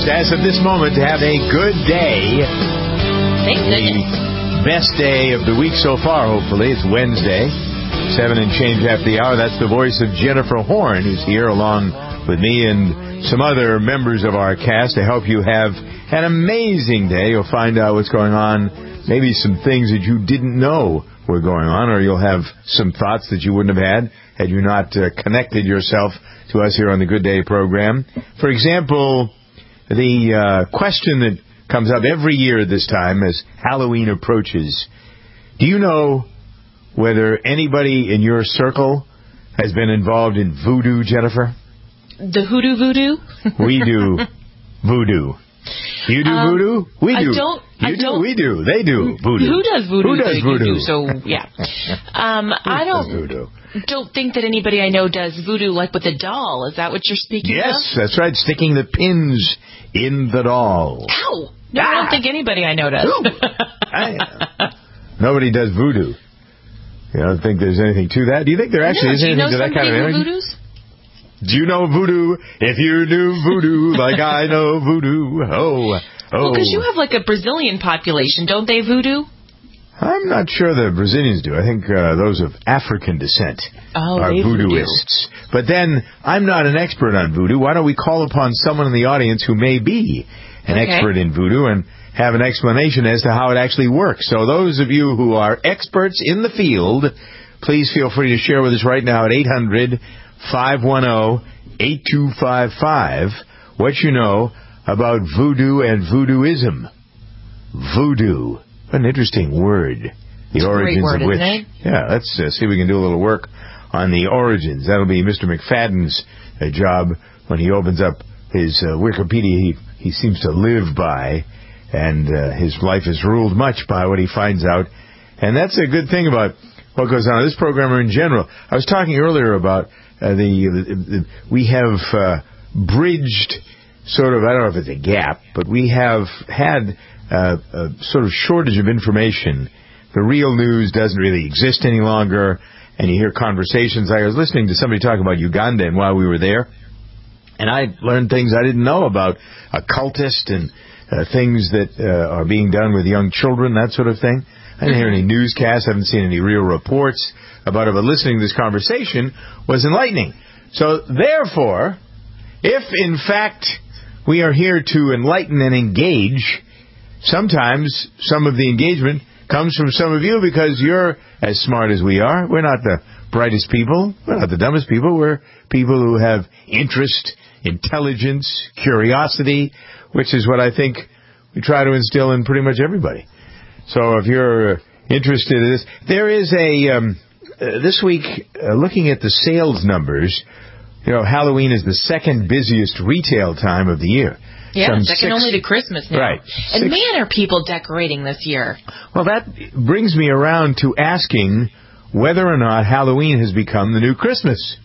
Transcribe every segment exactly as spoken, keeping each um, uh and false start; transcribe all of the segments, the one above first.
as of this moment, to have a good day. Thank goodness. The best day of the week so far, hopefully. It's Wednesday, seven and change after the hour. That's the voice of Jennifer Horn, who's here along with me and some other members of our cast to help you have an amazing day. You'll find out what's going on, maybe some things that you didn't know were going on, or you'll have some thoughts that you wouldn't have had had you not uh, connected yourself to us here on the Good Day program. For example, the uh, question that comes up every year at this time as Halloween approaches: do you know whether anybody in your circle has been involved in voodoo, Jennifer? The hoodoo voodoo? We do voodoo. You do um, voodoo? We do. I don't. You I do. don't, we do. They do voodoo. Who does voodoo? Who does voodoo? Do, so yeah. Um, I don't. Voodoo? Don't think that anybody I know does voodoo like with a doll. Is that what you're speaking yes, of? Yes, that's right. Sticking the pins in the doll. Ow! No, ah. I don't think anybody I know does. I, nobody does voodoo. You don't think there's anything to that? Do you think there actually know, is anything to that kind of energy? Voodoos? Do you know voodoo? If you knew voodoo like I know voodoo, oh, oh. Well, because you have like a Brazilian population, don't they voodoo? I'm not sure the Brazilians do. I think uh, those of African descent oh, are voodooists. Voodoo. But then, I'm not an expert on voodoo. Why don't we call upon someone in the audience who may be an okay. expert in voodoo and have an explanation as to how it actually works. So those of you who are experts in the field, please feel free to share with us right now at eight hundred, five one zero, eight two five five what you know about voodoo and voodooism. Voodoo. What an interesting word. The it's origins a great word, of which. Isn't it? Yeah, let's uh, see if we can do a little work on the origins. That'll be Mister McFadden's uh, job when he opens up his uh, Wikipedia he, he seems to live by, and uh, his life is ruled much by what he finds out. And that's a good thing about what goes on in this program or in general. I was talking earlier about uh, the, the, the we have uh, bridged sort of, I don't know if it's a gap, but we have had uh, a sort of shortage of information. The real news doesn't really exist any longer, and you hear conversations. I was listening to somebody talk about Uganda, and while we were there, and I learned things I didn't know about occultists and uh, things that uh, are being done with young children, that sort of thing. I didn't hear any newscasts, haven't seen any real reports about it, but listening to this conversation was enlightening. So, therefore, if, in fact, we are here to enlighten and engage, sometimes some of the engagement comes from some of you because you're as smart as we are. We're not the brightest people. We're not the dumbest people. We're people who have interest, intelligence, curiosity, which is what I think we try to instill in pretty much everybody. So if you're interested in this, there is a, um, uh, this week, uh, looking at the sales numbers, you know, Halloween is the second busiest retail time of the year. Yeah, Some second six, only to Christmas now. Right. And Six, man, are people decorating this year. Well, that brings me around to asking whether or not Halloween has become the new Christmas.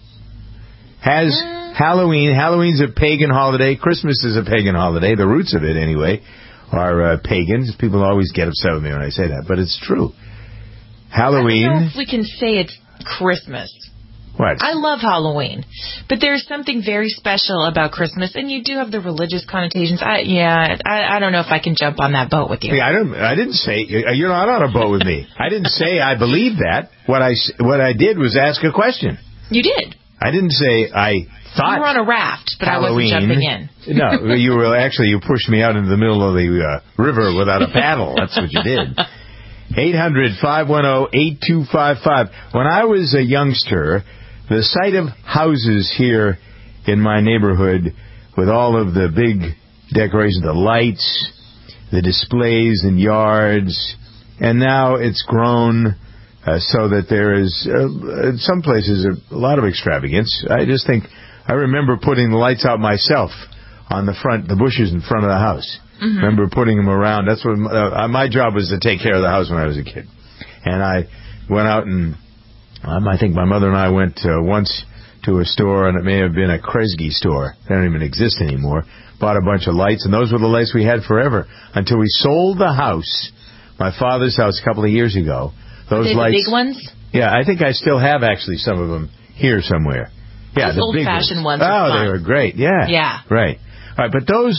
Has mm. Halloween, Halloween's a pagan holiday, Christmas is a pagan holiday, the roots of it anyway, are uh, pagans. People always get upset with me when I say that, but it's true. Halloween... I don't know if we can say it's Christmas. What? I love Halloween, but there's something very special about Christmas, and you do have the religious connotations. I, yeah, I, I don't know if I can jump on that boat with you. Yeah, I don't. I didn't say you're not on a boat with me. I didn't say I believe that. What I what I did was ask a question. You did. I didn't say I thought. You were on a raft, but Halloween, I wasn't jumping in. No, you were actually you pushed me out into the middle of the uh, river without a paddle. That's what you did. eight hundred, five one zero, eight two five five. When I was a youngster, the sight of houses here in my neighborhood with all of the big decorations, the lights, the displays in yards, and now it's grown uh, so that there is, uh, in some places, a lot of extravagance. I just think, I remember putting the lights out myself on the front, the bushes in front of the house. Mm-hmm. Remember putting them around. That's what uh, my job was, to take care of the house when I was a kid. And I went out and Um, I think my mother and I went uh, once to a store, and it may have been a Kresge store. They don't even exist anymore. Bought a bunch of lights, and those were the lights we had forever until we sold the house, my father's house, a couple of years ago. Those Are they lights, the big ones? Yeah, I think I still have actually some of them here somewhere. Yeah, those the old-fashioned ones. ones. Are oh, fun. they were great. Yeah. Yeah. Right. All right, but those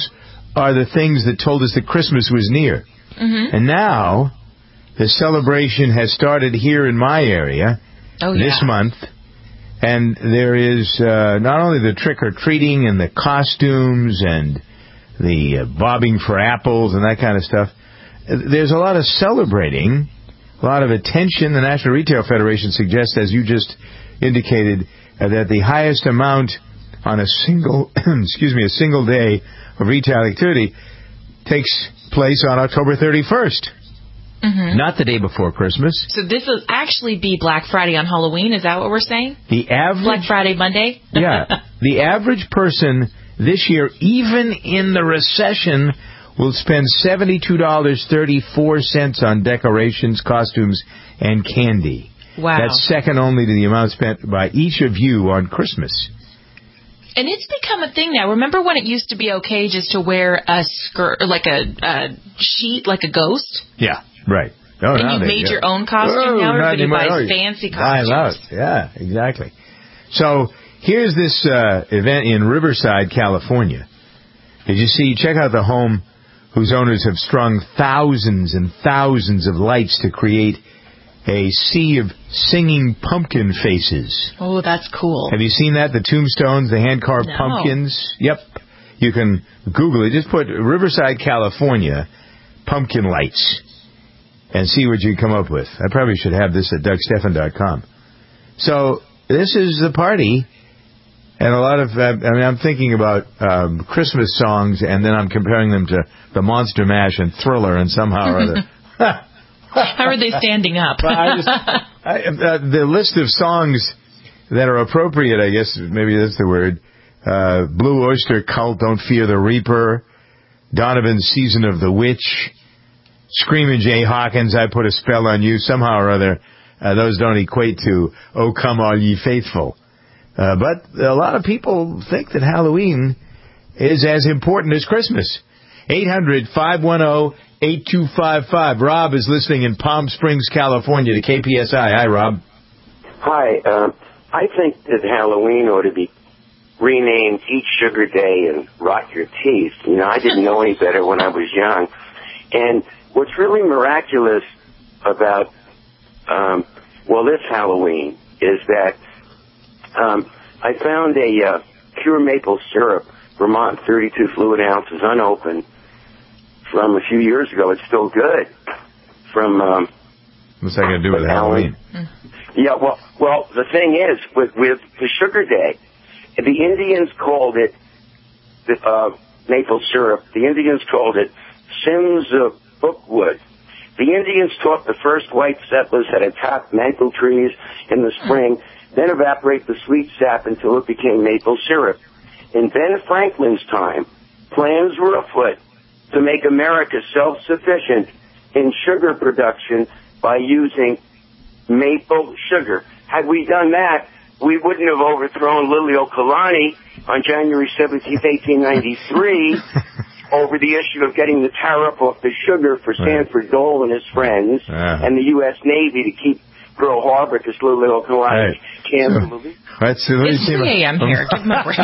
are the things that told us that Christmas was near. Mm-hmm. And now, the celebration has started here in my area oh, this yeah. month. And there is uh, not only the trick-or-treating and the costumes and the uh, bobbing for apples and that kind of stuff. There's a lot of celebrating, a lot of attention. The National Retail Federation suggests, as you just indicated, uh, that the highest amount on a single, excuse me, a single day of retail activity takes place on October thirty-first. Mm-hmm. Not the day before Christmas. So this will actually be Black Friday on Halloween. Is that what we're saying? The average Black Friday Monday? Yeah. The average person this year, even in the recession, will spend seventy-two dollars and thirty-four cents on decorations, costumes, and candy. Wow. That's second only to the amount spent by each of you on Christmas. And it's become a thing now. Remember when it used to be okay just to wear a skirt, like a, a sheet, like a ghost? Yeah, right. Oh, and you they, made yeah. your own costume. Oh, now everybody anymore. buys Oh, fancy buy costumes. out. Yeah, exactly. So here's this uh, event in Riverside, California. Did you see? Check out the home whose owners have strung thousands and thousands of lights to create a sea of singing pumpkin faces. Oh, that's cool. Have you seen that? The tombstones, the hand-carved No. pumpkins? Yep. You can Google it. Just put Riverside, California, pumpkin lights, and see what you come up with. I probably should have this at Doug Stephan dot com. So this is the party, and a lot of, uh, I mean, I'm thinking about um, Christmas songs, and then I'm comparing them to the Monster Mash and Thriller, and somehow or other. How are they standing up? I just, I, uh, the list of songs that are appropriate, I guess, maybe that's the word. Uh, Blue Oyster Cult, Don't Fear the Reaper. Donovan's Season of the Witch. Screamin' Jay Hawkins, I Put a Spell on You. Somehow or other, uh, those don't equate to Oh Come All Ye Faithful. Uh, but a lot of people think that Halloween is as important as Christmas. eight hundred, five one zero, eight two five five. Rob is listening in Palm Springs, California to K P S I. Hi, Rob. Hi. Uh, I think that Halloween ought to be renamed Eat Sugar Day and Rot Your Teeth. You know, I didn't know any better when I was young. And what's really miraculous about, um, well, this Halloween is that um, I found a uh, pure maple syrup, Vermont thirty-two fluid ounces, unopened, from a few years ago. It's still good. From um, what's that going to do with Halloween? Yeah, well, well, the thing is, with with the Sugar Day, the Indians called it the, uh, maple syrup. The Indians called it Sims of Bookwood. The Indians taught the first white settlers how to tap maple trees in the spring, then evaporate the sweet sap until it became maple syrup. In Ben Franklin's time, plans were afoot to make America self-sufficient in sugar production by using maple sugar. Had we done that, we wouldn't have overthrown Lilio Kalani on January seventeenth, eighteen ninety-three over the issue of getting the tariff off the sugar for Sanford Dole and his friends uh-huh. and the U S Navy to keep Pearl Harbor because Lilio Kalani right. can't so, believe it. It's three a.m. here. Give him a break.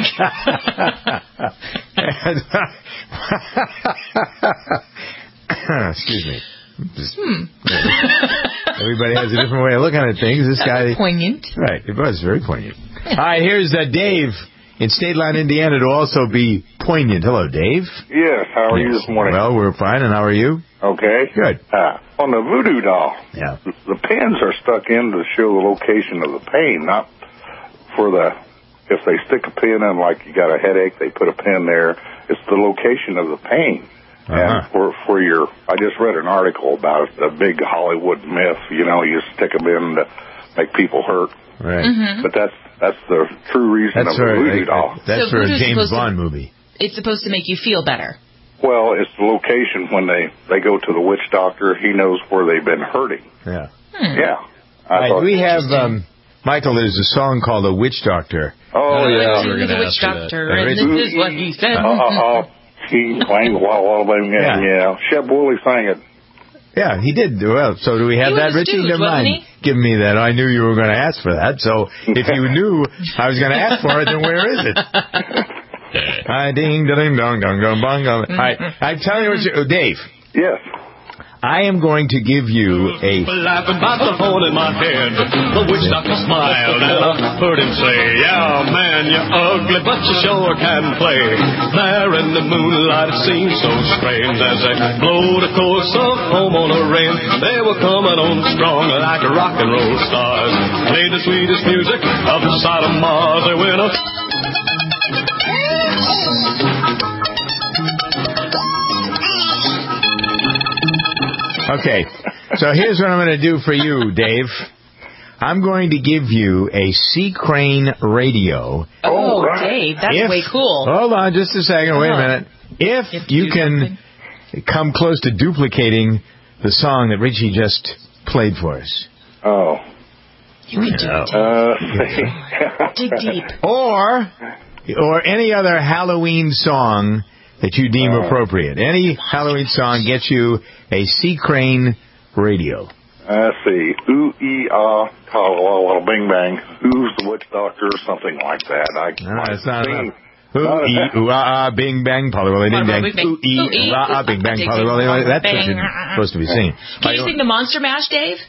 Excuse me. Just, hmm. Everybody has a different way of looking at things. This guy, poignant. Right, it was very poignant. All right, here's uh, Dave in State Line, Indiana, to also be poignant. Hello, Dave. Yes, how are yes. you this morning? Well, we're fine, and how are you? Okay. Good. Uh, on the voodoo doll, yeah. the pins are stuck in to show the location of the pain, not for the, if they stick a pin in, like you got a headache, they put a pin there, it's the location of the pain. Uh-huh. And for for your, I just read an article about the big Hollywood myth. You know, you stick them in to make people hurt. Right. Mm-hmm. But that's that's the true reason that's of the voodoo I, doll. I, that's so for a James Bond to, movie. It's supposed to make you feel better. Well, it's the location when they they go to the witch doctor. He knows where they've been hurting. Yeah. Hmm. Yeah. I right, we have um, Michael. There's a song called "A Witch Doctor." Oh, oh yeah. He was a witch doctor, and this is what he said. Uh, uh, uh, He claimed a lot, a lot of them. Yeah, yeah. Shep Woolley sang it. Yeah, he did. Well, so do we have he that, Richie? Never mind. Give me that. I knew you were going to ask for that. So if you knew I was going to ask for it, then where is it? I ding, ding, dong, dong, dong, bong, dong. All right, I'm telling you what you, Dave. Yes. I am going to give you a... Laughing by the phone in my head, the witch doctor smiled, and I heard him say, yeah, man, you're ugly, but you sure can play. There in the moonlight, it seemed so strange as they blowed a course of home on a rain. They were coming on strong like rock and roll stars. Played the sweetest music of the side of Mars. They went up... Okay, so here's what I'm going to do for you, Dave. I'm going to give you a Sea Crane radio. Oh, Dave, that's if, way cool. Hold on just a second. Wait a minute. If you, you can something. come close to duplicating the song that Richie just played for us. Oh. You can do it. Uh, Dig deep. Or, or any other Halloween song that you deem uh, appropriate. Any Halloween song gets you a Sea Crane radio. Let's see. Ooh, ee, ah, ta, bing, bang. Who's the witch doctor? Or something like that. I no, it's not enough. Ooh, ee, ooh, ah, ah, bing, bang, polly, ding, dang. Ooh, ee, ooh, ah, ah, bing, bang, polly, that's what you're supposed to be singing. Can you sing the Monster Mash, Dave?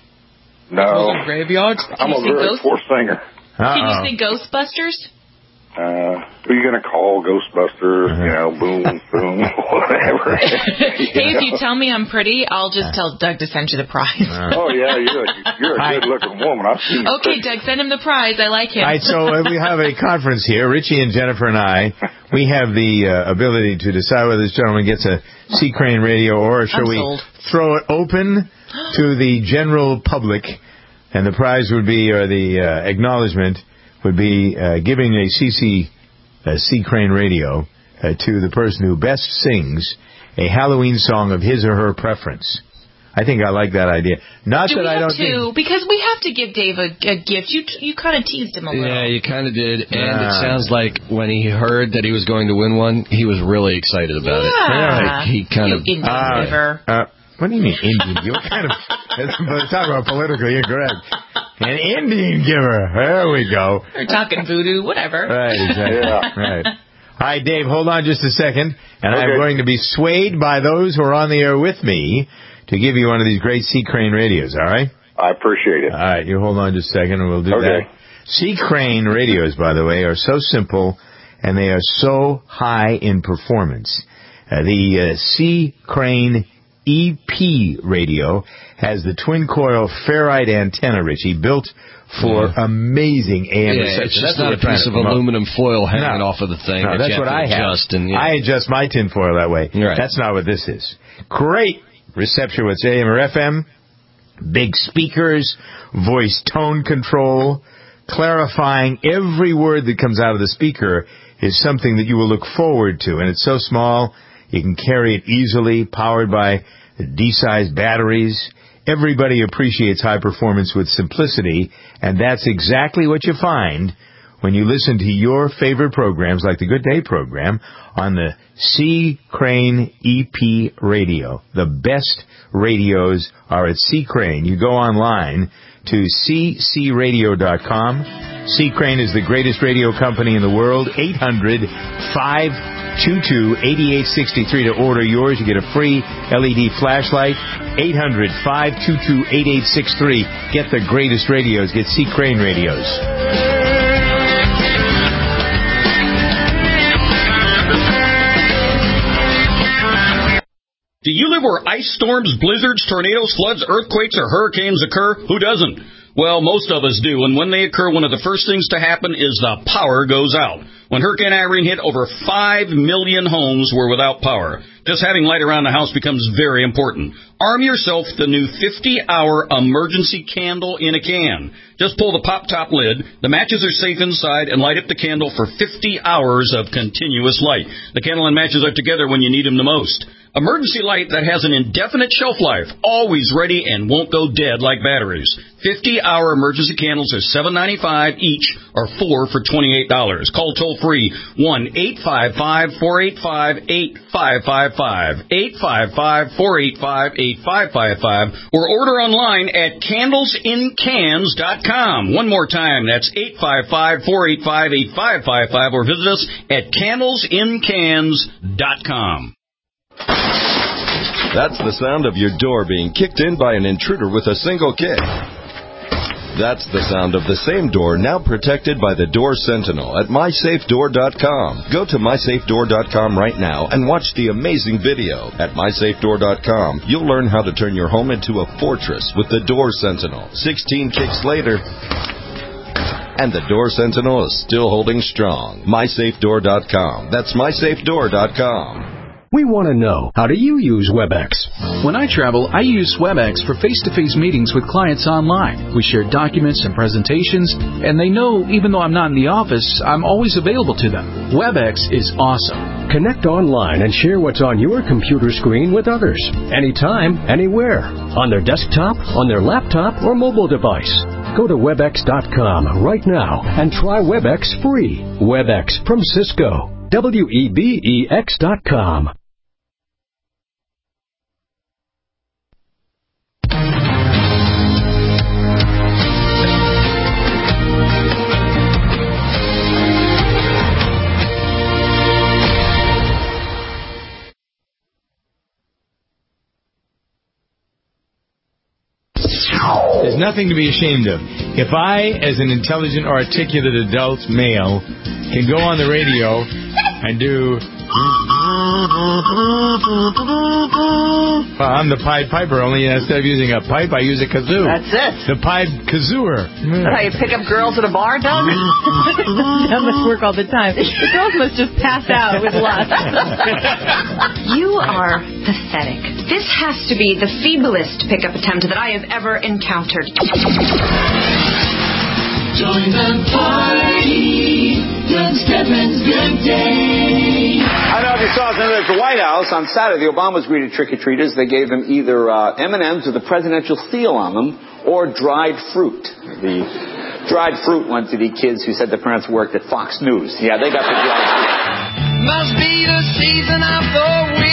No. Graveyards? I'm a very poor singer. Can you sing Ghostbusters? Uh, who are you going to call? Ghostbusters, uh-huh. you know, boom, boom, whatever. Hey, know? If you tell me I'm pretty, I'll just tell Doug to send you the prize. Uh, oh, yeah, you're a, you're a good-looking woman. I've seen you. Okay, Doug, send him the prize. I like him. All right, so uh, we have a conference here. Richie and Jennifer and I, we have the uh, ability to decide whether this gentleman gets a Sea Crane radio or shall we throw it open to the general public, and the prize would be, or the uh, acknowledgement would be uh, giving a C C, a Sea Crane radio uh, to the person who best sings a Halloween song of his or her preference. I think I like that idea. Not Do that we I have don't to, think... because we have to give Dave a, a gift. You you kind of teased him a little. Yeah, you kind of did. And uh, it sounds like when he heard that he was going to win one, he was really excited about yeah. it. Like he kind you of... Indian uh, giver. Uh, what do you mean, Indian? What kind of... Talk about politically incorrect. An Indian giver. There we go. We're talking voodoo, whatever. Right, exactly. Yeah. Right. All right, Dave, hold on just a second. And okay. I'm going to be swayed by those who are on the air with me to give you one of these great Sea Crane radios, all right? I appreciate it. All right, you hold on just a second and we'll do okay. that. Sea Crane radios, by the way, are so simple and they are so high in performance. Uh, the uh, Sea Crane E P radio has the twin-coil ferrite antenna, Richie, built for yeah. amazing A M yeah, reception. It's just that's not a piece of aluminum foil hanging no. off of the thing. No, that that's you what have to I have. adjust and, yeah. I adjust my tinfoil that way. Right. That's not what this is. Great reception with A M or F M, big speakers, voice tone control, clarifying every word that comes out of the speaker is something that you will look forward to. And it's so small, you can carry it easily, powered by D-sized batteries. Everybody appreciates high performance with simplicity, and that's exactly what you find when you listen to your favorite programs, like the Good Day program, on the Sea Crane E P radio. The best radios are at Sea Crane. You go online to c c radio dot com. Sea Crane is the greatest radio company in the world. eight hundred, five two two, eight eight six three to order yours. You get a free L E D flashlight. eight hundred, five two two, eight eight six three. Get the greatest radios. Get Sea Crane radios. Do you live where ice storms, blizzards, tornadoes, floods, earthquakes, or hurricanes occur? Who doesn't? Well, most of us do, and when they occur, one of the first things to happen is the power goes out. When Hurricane Irene hit, over five million homes were without power. Just having light around the house becomes very important. Arm yourself with the new fifty-hour emergency candle in a can. Just pull the pop-top lid, the matches are safe inside, and light up the candle for fifty hours of continuous light. The candle and matches are together when you need them the most. Emergency light that has an indefinite shelf life, always ready and won't go dead like batteries. fifty-hour emergency candles are seven ninety-five each, or four for twenty-eight dollars. Call toll-free one eight five five, four eight five, eight five five five five, eight five five, four eight five, eight five five five, or order online at candles in cans dot com. One more time, that's eight five five, four eight five, eight five five five, or visit us at candles in cans dot com. That's the sound of your door being kicked in by an intruder with a single kick. That's the sound of the same door now protected by the Door Sentinel at my safe door dot com. Go to my safe door dot com right now and watch the amazing video. At my safe door dot com, you'll learn how to turn your home into a fortress with the Door Sentinel. sixteen kicks later, and the Door Sentinel is still holding strong. my safe door dot com. That's my safe door dot com. We want to know, how do you use WebEx? When I travel, I use WebEx for face-to-face meetings with clients online. We share documents and presentations, and they know even though I'm not in the office, I'm always available to them. WebEx is awesome. Connect online and share what's on your computer screen with others. Anytime, anywhere. On their desktop, on their laptop, or mobile device. Go to webex dot com right now and try WebEx free. WebEx from Cisco. W E B E X dot com. There's nothing to be ashamed of. If I, as an intelligent, articulate adult male, can go on the radio and do... Well, I'm the Pied Piper, only instead of using a pipe, I use a kazoo. That's it. The Pied Kazooer. That's how you pick up girls at a bar, Doug? That must work all the time. The girls must just pass out with lust. You are pathetic. This has to be the feeblest pickup attempt that I have ever encountered. Join the party. Doug Steffen's Good Day. I don't know if you saw something at the White House on Saturday. The Obamas greeted trick-or-treaters. They gave them either uh, M and M's with the presidential seal on them or dried fruit. The dried fruit went to the kids who said their parents worked at Fox News. Yeah, they got the dried fruit. Must be the season of the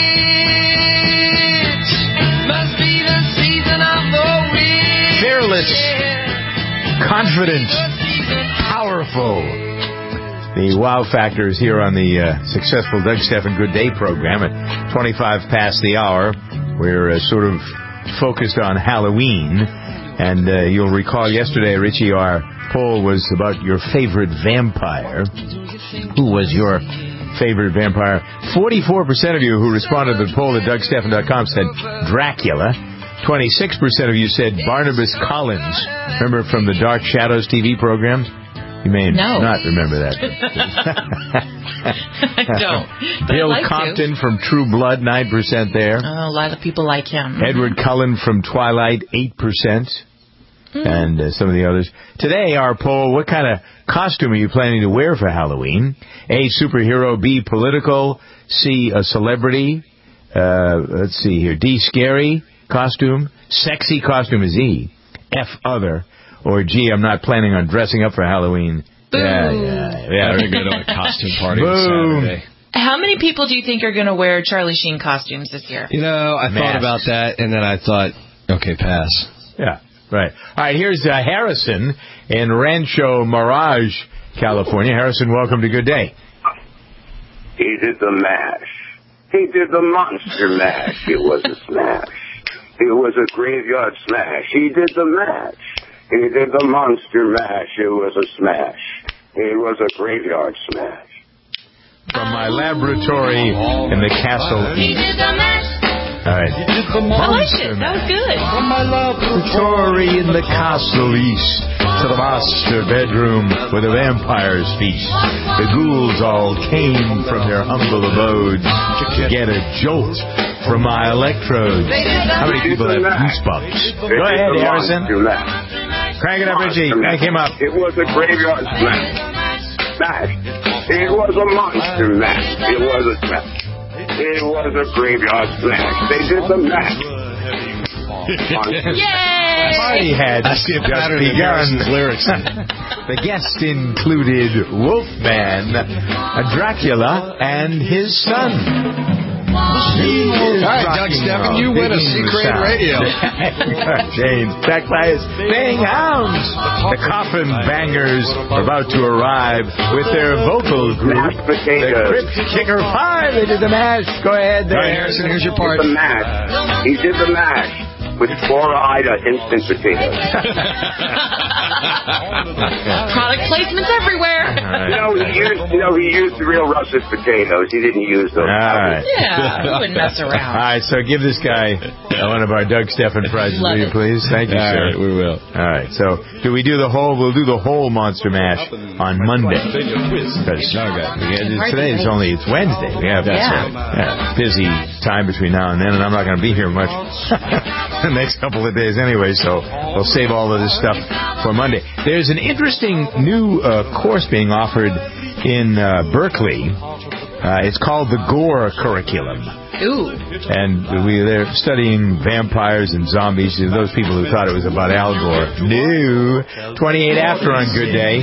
witch. Must be the season of the witch. Fearless, confident, powerful. The wow factor is here on the uh, successful Doug Steffen Good Day program at twenty-five past the hour. We're uh, sort of focused on Halloween. And uh, you'll recall yesterday, Richie, our poll was about your favorite vampire. Who was your favorite vampire? forty-four percent of you who responded to the poll at Doug Steffen dot com said Dracula. twenty-six percent of you said Barnabas Collins. Remember from the Dark Shadows T V program? You may no. not remember that. I don't. Bill like Compton to. from True Blood, nine percent there. Oh, a lot of people like him. Edward Cullen from Twilight, eight percent. Mm. And uh, some of the others. Today, our poll, what kind of costume are you planning to wear for Halloween? A, superhero. B, political. C, a celebrity. Uh, let's see here. D, scary costume. Sexy costume is E. F, other. Or, G, I'm not planning on dressing up for Halloween. Boom. Yeah, yeah, yeah. Better go to a costume party on Saturday. How many people do you think are going to wear Charlie Sheen costumes this year? You know, I Masks. thought about that, and then I thought, okay, pass. Yeah, right. All right, here's uh, Harrison in Rancho Mirage, California. Harrison, welcome to Good Day. He did the mash. He did the monster mash. It was a smash. It was a graveyard smash. He did the mash. He did the monster mash. It was a smash. It was a graveyard smash. From my laboratory in the castle. He did the mash. All right. I liked it. That was good. From my laboratory in the castle east to the master bedroom where the vampires feast. The ghouls all came from their humble abodes to get a jolt from my electrodes. How many people have goosebumps? Go ahead, Harrison. Crank it up, Richie. Crank him up. It was a graveyard smash. Smash. It was a monster mash. It was a smash. It was a graveyard smash. They did the mash. Yay! Party had just begun. Lyrics. The guests included Wolfman, a Dracula, and his son. All right, Doug Stephan, you win a C-Crane radio. James, backed by his baying hounds. The Coffin Bangers are about to arrive with their vocal group, Mashed potatoes. the Crypt Kicker Five. They did the mash. Go ahead there. All right, Harrison, here's your part. The mash. He did the mash with four-eyed instant potatoes. Product placements everywhere. You know, he used, you know, he used the real russet potatoes. He didn't use those. All right. Yeah, we wouldn't mess All around. right, so give this guy one of our Doug Stephan prizes, Love will you it. please? Thank you, All sir. right, we will. All right, so do we do the whole? We'll do the whole Monster Mash on Monday. Because today it's only it's Wednesday. We have Yeah. uh, yeah, busy time between now and then, and I'm not going to be here much the next couple of days anyway. So we'll save all of this stuff for Monday. There's an interesting new uh, course being offered in uh, Berkeley. Uh, it's called the Gore Curriculum. Ooh. And we, they're studying vampires and zombies. Those people who thought it was about Al Gore. No. twenty-eight after on Good Day.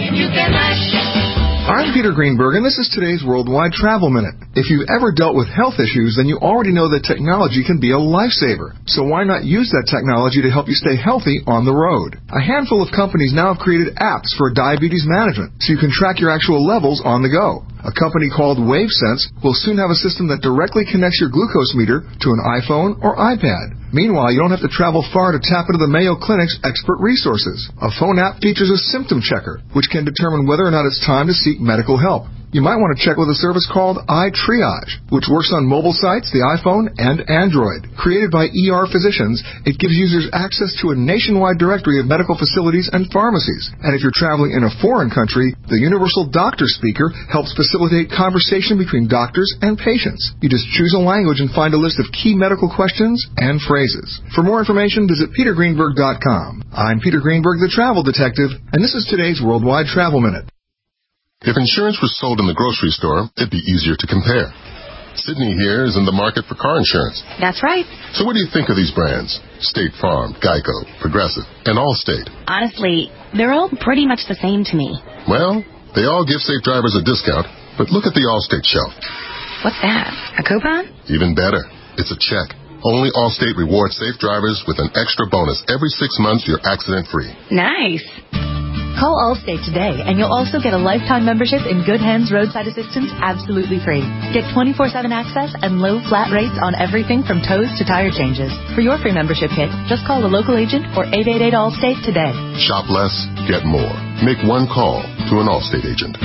I'm Peter Greenberg, and this is today's Worldwide Travel Minute. If you've ever dealt with health issues, then you already know that technology can be a lifesaver. So why not use that technology to help you stay healthy on the road? A handful of companies now have created apps for diabetes management, so you can track your actual levels on the go. A company called WaveSense will soon have a system that directly connects your glucose meter to an iPhone or iPad. Meanwhile, you don't have to travel far to tap into the Mayo Clinic's expert resources. A phone app features a symptom checker, which can determine whether or not it's time to seek medical help. You might want to check with a service called iTriage, which works on mobile sites, the iPhone, and Android. Created by E R physicians, it gives users access to a nationwide directory of medical facilities and pharmacies. And if you're traveling in a foreign country, the Universal Doctor Speaker helps facilitate conversation between doctors and patients. You just choose a language and find a list of key medical questions and phrases. For more information, visit peter greenberg dot com. I'm Peter Greenberg, the Travel Detective, and this is today's Worldwide Travel Minute. If insurance was sold in the grocery store, it'd be easier to compare. Sydney here is in the market for car insurance. That's right. So what do you think of these brands? State Farm, Geico, Progressive, and Allstate. Honestly, they're all pretty much the same to me. Well, they all give safe drivers a discount, but look at the Allstate shelf. What's that? A coupon? Even better. It's a check. Only Allstate rewards safe drivers with an extra bonus every six months you're accident-free. Nice. Call Allstate today, and you'll also get a lifetime membership in Good Hands Roadside Assistance absolutely free. Get twenty-four seven access and low flat rates on everything from tows to tire changes. For your free membership kit, just call a local agent or eight eight eight Allstate today. Shop less, get more. Make one call to an Allstate agent.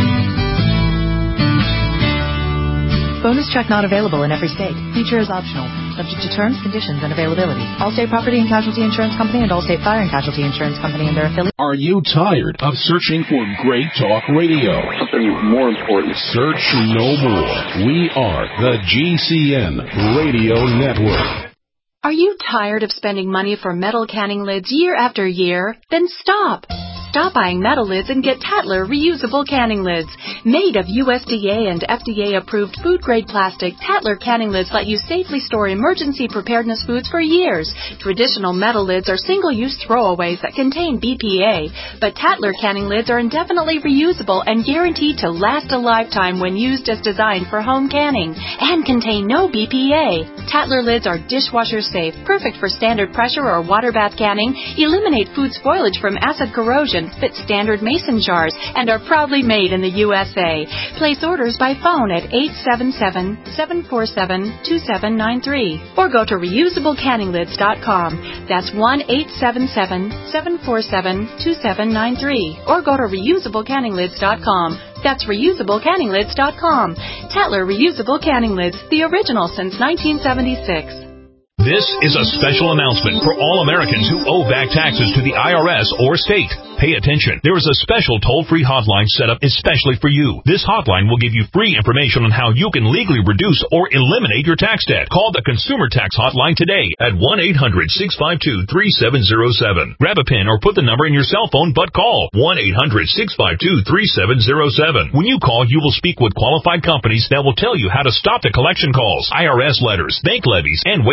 Bonus check not available in every state. Feature is optional. Subject to terms, conditions, and availability. Allstate Property and Casualty Insurance Company and Allstate Fire and Casualty Insurance Company and their affiliates. Are you tired of searching for great talk radio? Something more important. Search no more. We are the G C N Radio Network. Are you tired of spending money for metal canning lids year after year? Then stop. Stop buying metal lids and get Tatler reusable canning lids. Made of U S D A and F D A-approved food-grade plastic, Tatler canning lids let you safely store emergency preparedness foods for years. Traditional metal lids are single-use throwaways that contain B P A, but Tatler canning lids are indefinitely reusable and guaranteed to last a lifetime when used as designed for home canning and contain no B P A. Tatler lids are dishwasher safe, perfect for standard pressure or water bath canning, eliminate food spoilage from acid corrosion, fit standard mason jars, and are proudly made in the U S A. Place orders by phone at eight seven seven, seven four seven, two seven nine three or go to reusable canning lids dot com. That's one eight seven seven, seven four seven, two seven nine three or go to reusable canning lids dot com. That's reusable canning lids dot com. Tatler Reusable Canning Lids, the original since nineteen seventy-six. This is a special announcement for all Americans who owe back taxes to the I R S or state. Pay attention. There is a special toll-free hotline set up especially for you. This hotline will give you free information on how you can legally reduce or eliminate your tax debt. Call the Consumer Tax Hotline today at one eight hundred, six five two, three seven zero seven. Grab a pen or put the number in your cell phone, but call one eight hundred, six five two, three seven zero seven. When you call, you will speak with qualified companies that will tell you how to stop the collection calls, I R S letters, bank levies, and wage garnishment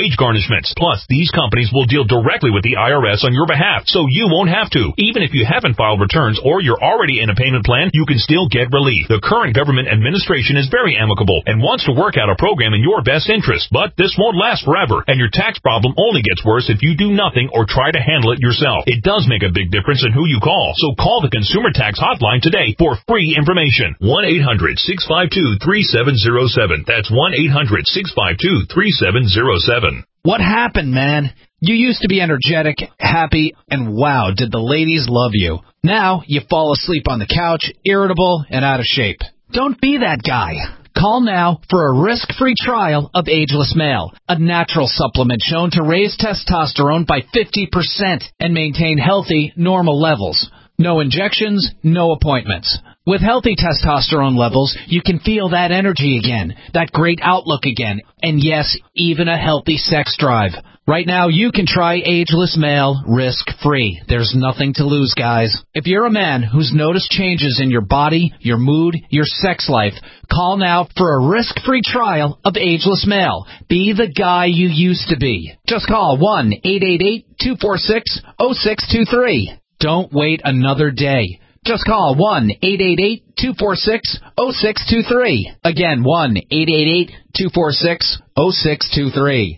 punishments. Plus, these companies will deal directly with the I R S on your behalf, so you won't have to. Even if you haven't filed returns or you're already in a payment plan, you can still get relief. The current government administration is very amicable and wants to work out a program in your best interest, but this won't last forever, and your tax problem only gets worse if you do nothing or try to handle it yourself. It does make a big difference in who you call, so call the Consumer Tax Hotline today for free information. one eight hundred six five two three seven zero seven. That's one eight hundred six five two three seven zero seven. What happened, man? You used to be energetic, happy, and wow, did the ladies love you. Now you fall asleep on the couch, irritable and out of shape. Don't be that guy. Call now for a risk-free trial of Ageless Male, a natural supplement shown to raise testosterone by fifty percent and maintain healthy, normal levels. No injections, no appointments. With healthy testosterone levels, you can feel that energy again, that great outlook again, and yes, even a healthy sex drive. Right now, you can try Ageless Male risk-free. There's nothing to lose, guys. If you're a man who's noticed changes in your body, your mood, your sex life, call now for a risk-free trial of Ageless Male. Be the guy you used to be. Just call one eight eight eight two four six zero six two three. Don't wait another day. Just call one eight eight eight two four six zero six two three. Again, one eight eight eight two four six zero six two three.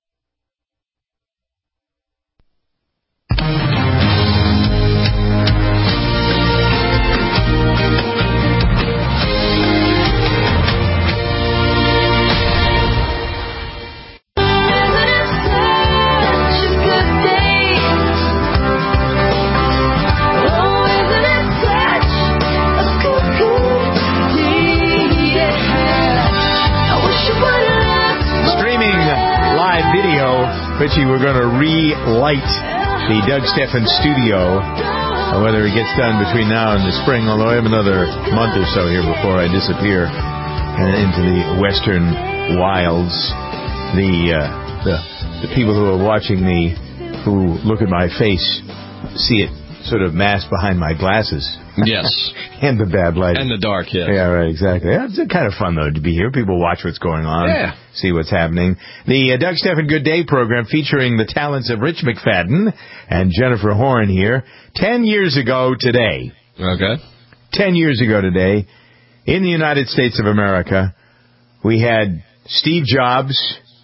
Richie, we're going to relight the Doug Stephan studio, uh, whether it gets done between now and the spring, although I have another month or so here before I disappear uh, into the western wilds. The, uh, the the people who are watching me, who look at my face, see it sort of masked behind my glasses. Yes. And the bad light. And the dark, yes. Yeah, right, exactly. Yeah, it's kind of fun, though, to be here. People watch what's going on. Yeah. See what's happening. The uh, Doug Stephan Good Day program featuring the talents of Rich McFadden and Jennifer Horn here. Ten years ago today. Okay. Ten years ago today, in the United States of America, we had Steve Jobs,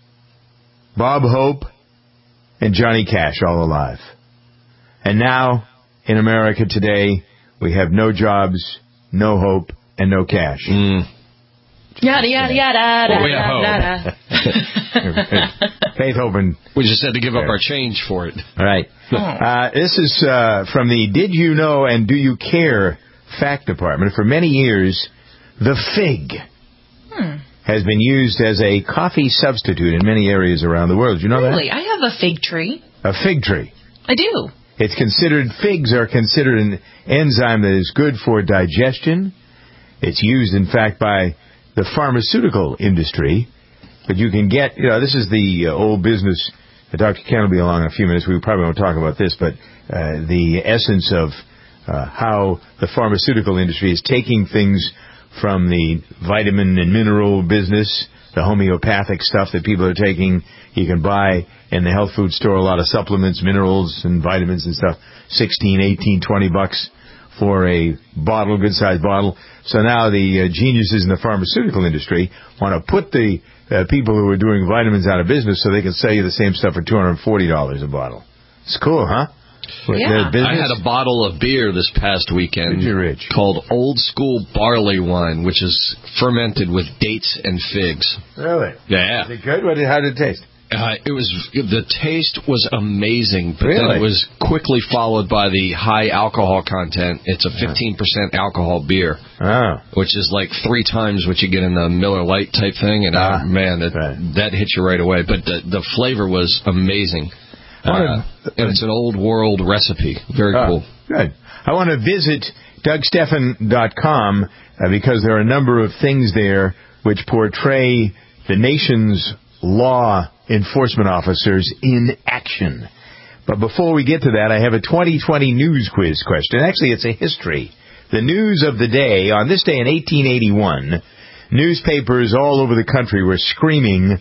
Bob Hope, and Johnny Cash all alive. And now, in America today, we have no Jobs, no Hope, and no Cash. Mm. Yada, yada, yada, well, we have yada, hope. Faith, Hope, and... We just had to give up our change for it. All right. Uh, this is uh, from the Did You Know and Do You Care Fact Department. For many years, the fig hmm. has been used as a coffee substitute in many areas around the world. Did you know really? that? Really? I have a fig tree. A fig tree? I do. It's considered, figs are considered an enzyme that is good for digestion. It's used, in fact, by the pharmaceutical industry. But you can get, you know, this is the uh, old business. Uh, Doctor Ken will be along in a few minutes. We probably won't talk about this, but uh, the essence of uh, how the pharmaceutical industry is taking things from the vitamin and mineral business, the homeopathic stuff that people are taking. You can buy in the health food store a lot of supplements, minerals, and vitamins and stuff, sixteen, eighteen, twenty bucks for a bottle, good-sized bottle. So now the uh, geniuses in the pharmaceutical industry want to put the uh, people who are doing vitamins out of business so they can sell you the same stuff for two hundred forty dollars a bottle. It's cool, huh? Yeah. I had a bottle of beer this past weekend Rich? called Old School Barley Wine, which is fermented with dates and figs. Really? Yeah. Is it good? What did, how did it taste? Uh, it was the taste was amazing, but really? then it was quickly followed by the high alcohol content. It's a fifteen percent alcohol beer, oh. which is like three times what you get in the Miller Lite type thing. And ah, uh, man, that right. that hit you right away. But the the flavor was amazing. Uh, and it's an old world recipe. Very oh, cool. Good. I want to visit Doug Stephan dot com uh, because there are a number of things there which portray the nation's law enforcement officers in action. But before we get to that, I have a twenty twenty news quiz question. Actually, it's a history. The news of the day. On this day in eighteen eighty-one, newspapers all over the country were screaming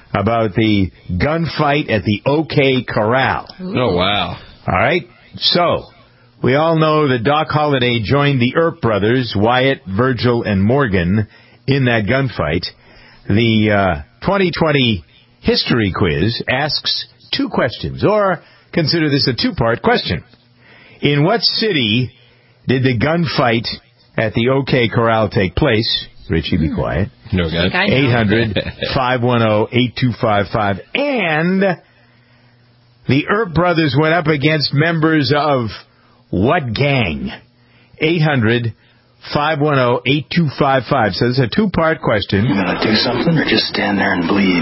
about the gunfight at the OK Corral. Ooh. Oh, wow. All right. So, we all know that Doc Holliday joined the Earp brothers, Wyatt, Virgil, and Morgan, in that gunfight. The uh, twenty twenty history quiz asks two questions, or consider this a two-part question. In what city did the gunfight at the OK Corral take place? Richie, be quiet. No good. eight hundred, five one zero, eight two five five. And the Earp brothers went up against members of what gang? eight hundred, five one zero, eight two five five. So this is a two-part question. You gonna do something or just stand there and bleed?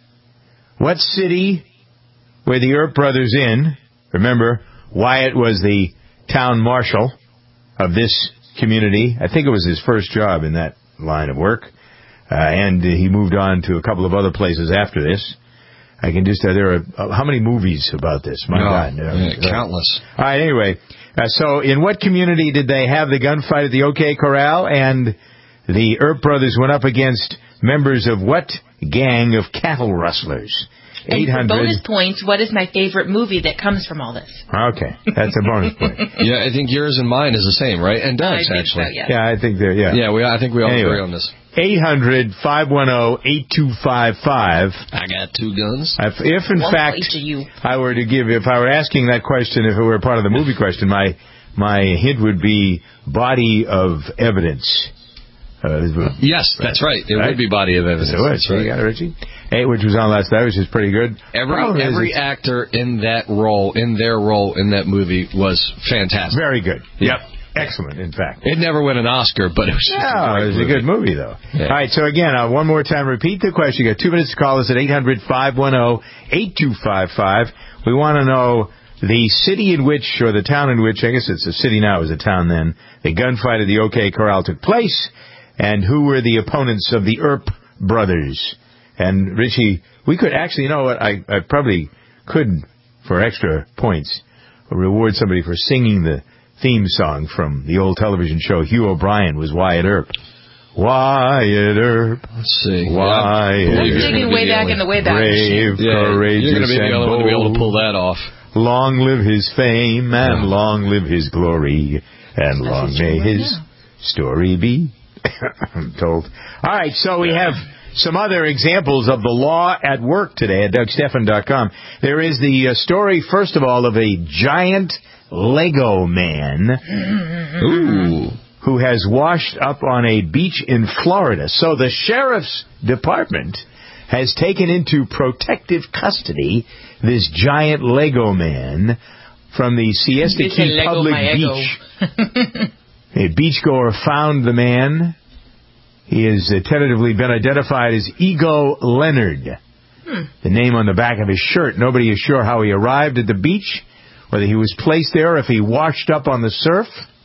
What city were the Earp brothers in? Remember, Wyatt was the town marshal of this community. I think it was his first job in that line of work. Uh, and uh, he moved on to a couple of other places after this. I can just, uh, there are, uh, how many movies about this? My no, God. Yeah, uh, countless. All right, anyway. Uh, so in what community did they have the gunfight at the OK Corral? And the Earp brothers went up against members of what gang of cattle rustlers? And for bonus points, what is my favorite movie that comes from all this? Okay, that's a bonus point. Yeah, I think yours and mine is the same, right? And Doug's, actually. So, yeah. yeah, I think they're, yeah. Yeah, we, I think we all anyway, agree on this. eight hundred, five one zero, eight two five five. I got two guns. If, if in One fact, you. I were to give, if I were asking that question, if it were part of the movie question, my my hint would be body of evidence. Uh, yes, that's right. It right? would be body of evidence. It was. That's right. You got it, Richie? Hey, which was on last night, which is pretty good. Every every actor in that role, in their role in that movie, was fantastic. Very good. Yep. Excellent, in fact. It never won an Oscar, but it was just yeah, a it was movie. a good movie, though. Yeah. All right, so again, uh, one more time, repeat the question. You got two minutes to call us at eight hundred, five one zero, eight two five five. We want to know the city in which, or the town in which, I guess it's a city now, it was a town then, the gunfight at the OK Corral took place, and who were the opponents of the Earp brothers. And, Richie, we could actually, you know what, I, I probably could, for extra points, reward somebody for singing the theme song from the old television show Hugh O'Brien was Wyatt Earp. Wyatt Earp. Let's see. Wyatt Let's Earp. dig it way back in the way back. Brave, yeah, courageous, you're going to be the only one to be able to pull that off. Long live his fame, and yeah. long live his glory, and That's long may his now. story be told. All right, so we have some other examples of the law at work today at Doug Stephan dot com. There is the uh, story, first of all, of a giant Lego man Ooh. who has washed up on a beach in Florida. So the sheriff's department has taken into protective custody this giant Lego man from the Siesta Key Public Beach. A beachgoer found the man. He has uh, tentatively been identified as Ego Leonard. Hmm. The name on the back of his shirt. Nobody is sure how he arrived at the beach, whether he was placed there or if he washed up on the surf.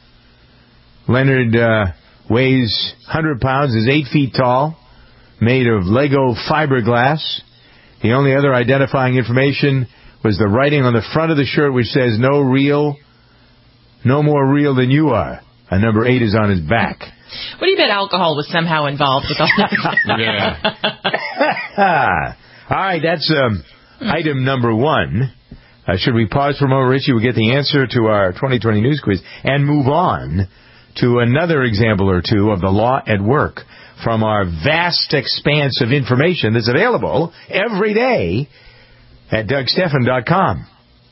Leonard uh, weighs one hundred pounds, is eight feet tall, made of Lego fiberglass. The only other identifying information was the writing on the front of the shirt which says, no real, no more real than you are. A number eight is on his back. What do you bet alcohol was somehow involved with all that? Yeah. All right, that's um, item number one. Uh, should we pause for a moment, Richie? We'll get the answer to our twenty twenty news quiz and move on to another example or two of the law at work from our vast expanse of information that's available every day at Doug Stephan dot com.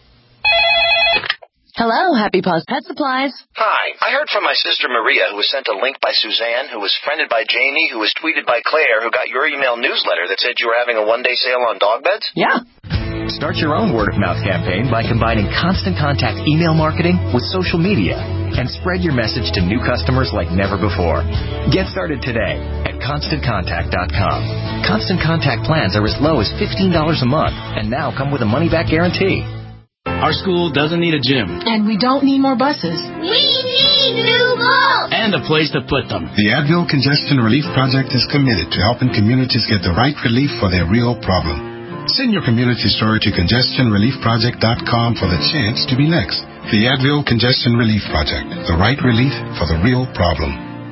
Hello, Happy Paws Pet Supplies. Hi. I heard from my sister Maria, who was sent a link by Suzanne, who was friended by Jamie, who was tweeted by Claire, who got your email newsletter that said you were having a one-day sale on dog beds. Yeah. Start your own word-of-mouth campaign by combining Constant Contact email marketing with social media and spread your message to new customers like never before. Get started today at Constant Contact dot com. Constant Contact plans are as low as fifteen dollars a month and now come with a money-back guarantee. Our school doesn't need a gym. And we don't need more buses. We need new balls. And a place to put them. The Advil Congestion Relief Project is committed to helping communities get the right relief for their real problem. Send your community story to congestion relief project dot com for the chance to be next. The Advil Congestion Relief Project. The right relief for the real problem.